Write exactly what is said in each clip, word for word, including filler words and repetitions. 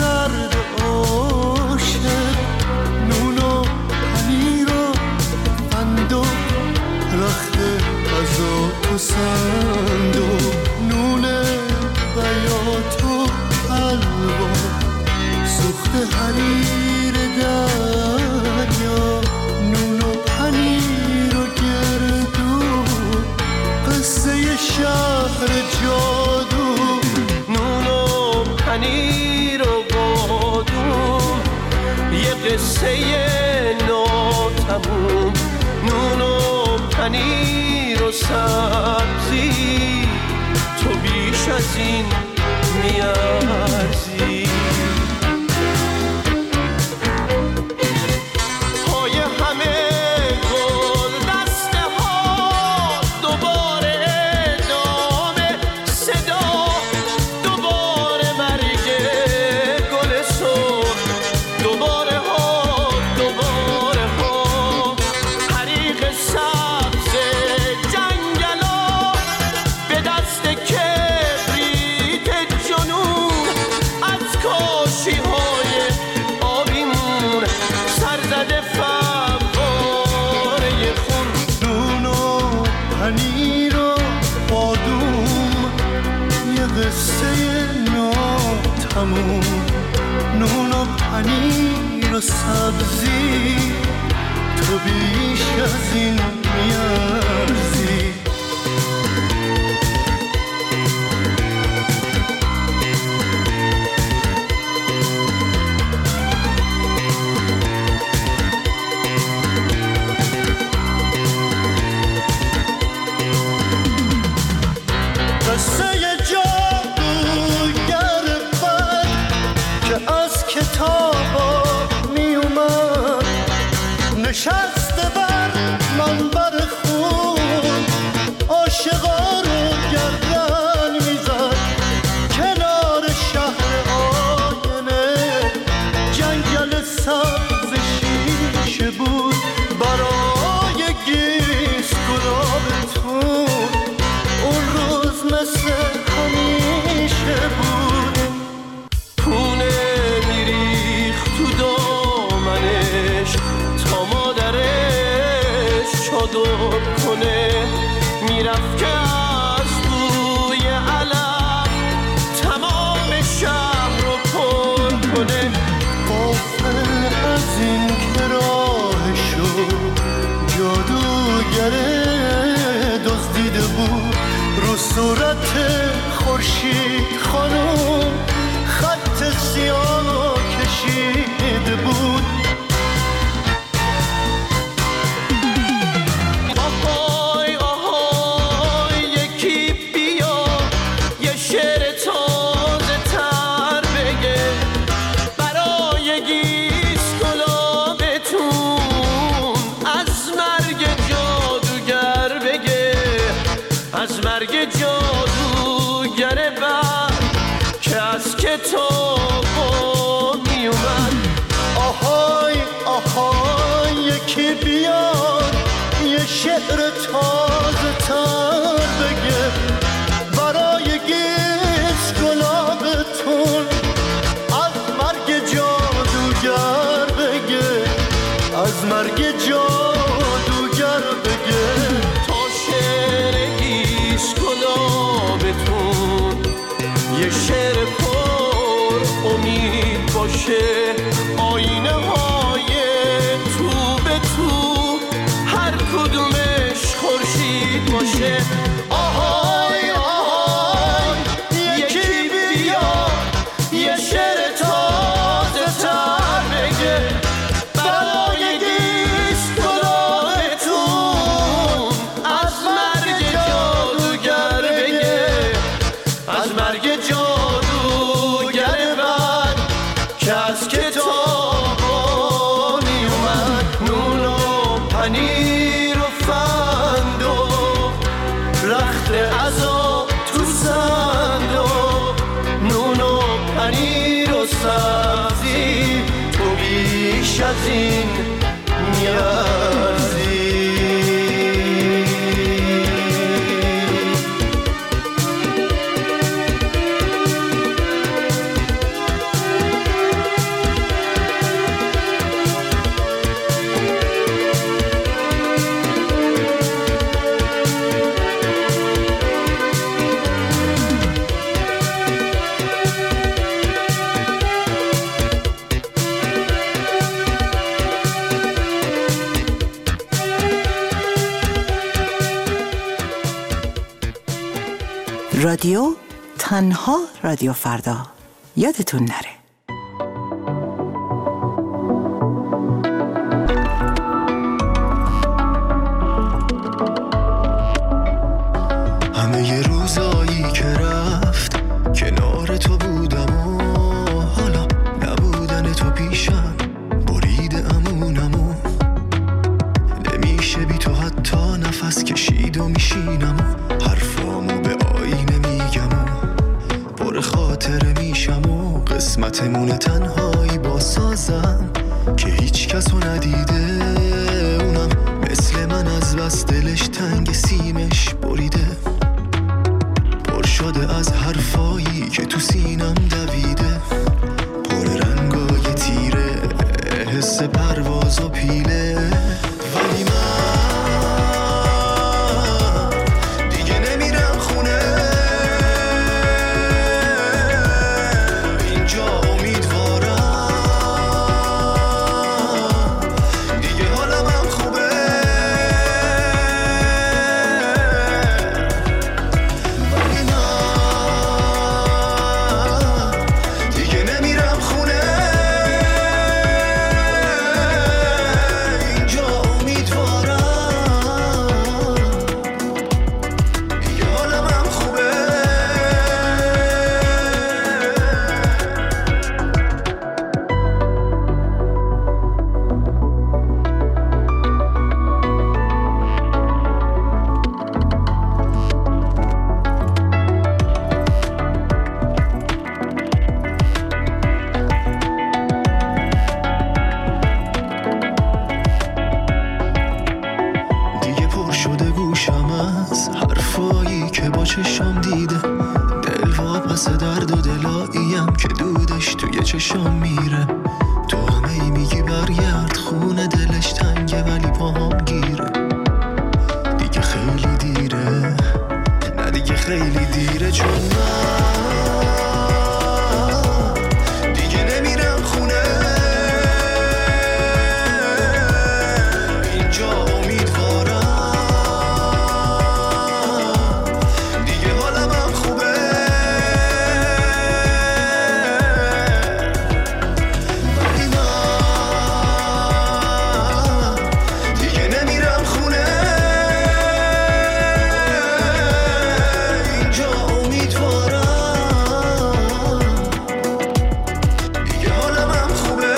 سرد عاشق، نون و پنیر و قند و رخت غذا تو صندوق، نون بیات و حلوا، سوخت حریر دریا، نون و پنیر و گردو، قصه شهر جادو، نون و پنیر و بادوم، یه قصه ناتموم، نون و پنیر و سبزی، تو بیش از این میارزی. پای همه گل دسته ها، دوباره ادامه صدا، دوباره مرگ گل سرخ، دوباره ها دوباره ها، حریق سبز جنگلا به دست کبریت جنون، از کاشی های آبیمون سرزده فواره خون، نون و پنیر و بادوم، یه قصه ناتموم، نون و پنیر و سبزی، تو بیش از این میارزی. قصه جادوگر بد که از کتابا می اومد، نشسته بر منبر خون، عاشقا رو گردن میزد کنار شهر آینه، جنگل سبز شیشه بود برای گیس گلابتون، اون روز مثل همیشه بود، پونه میریخت تو دامنش تا مادرش چادر کنه، میرفت که از بوی علف تمام شهر رو پر کنه، غافل از این که راهشو جادوگره دزدیده بود، رو صورت خورشید خانم خط سیاه کشیده بود. آهای آهای یکی بیا یه شعر تازه تر بگه، برای گیس گلابتون از مرگ جادوگر بگه، از مرگ جادوگر بد که از کتابا می اومد. آهای آهای یکی بیاد یه شعر تازه تر بگه، برای گیس گلابتون از مرگ جادوگر بگه، از مرگ جادوگر بگه، تا شعر گیس گلابتون یه شعر پر امید باشه، آینه های تو به تو هر کدومش خورشید باشه. آهای آهای یکی بیا یه شعر تازه تر بگه، برای گیس گلابتون از مرگ جادوگر بگه، از مرگ جادوگر بد که از کتابا می اومد، نون و پنیر و فند و رخت عزا تو صندوق، نون و پنیر و سبزی، تو بیش از این میارزی. رادیو تنها رادیو فردا، یادتون نره. همه ی روزایی که رفت کنار تو بودم و حالا نبودن تو پیشم برید امونمو، نمیشه بی تو حتی نفس کشید و میشینم و حرفامو به آینه میگم و پر خاطره میشم و قسمتمون تنهایی با سازم که هیچ کسو ندیده، اونم مثل من از بس دلش تنگ سیمش بریده، پر شده از حرفایی که تو سینم دویده، پر رنگای تیره حس پرواز و پیله. ولی من دیگه نمیرم خونه، اینجا امیدوارم دیگه حالم هم خوبه. ولی من دیگه نمیرم خونه، اینجا امیدوارم دیگه حالم هم خوبه. دیگه پر شده گوشم از حرفایی که با چشم دیده، دل واپس درد و دلاییم که دودش توی چشم میره. تو همه ای میگی برگرد خونه، دلش تنگه ولی پاهم گیره. دیگه خیلی دیره، نه دیگه خیلی دیره، چون من دیگه نمیرم خونه، اینجا امیدوارم دیگه حالم هم خوبه. ولی من دیگه نمیرم خونه، اینجا امیدوارم دیگه حالم هم خوبه.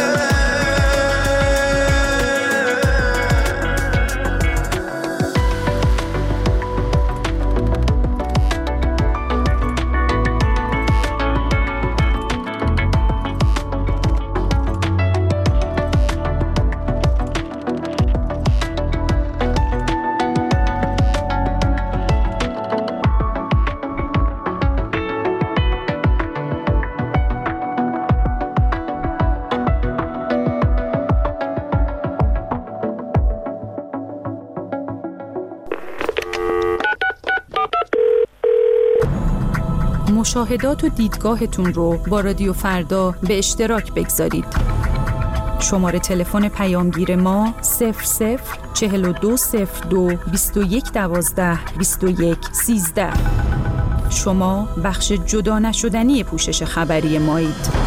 مشاهدات و دیدگاهتون رو با رادیو فردا به اشتراک بگذارید. شماره تلفن پیامگیر ما صفر صفر چهل و دو صفر دو بیست و یک دوازده بیست و یک سیزده. شما بخش جدا نشدنی پوشش خبری مایید.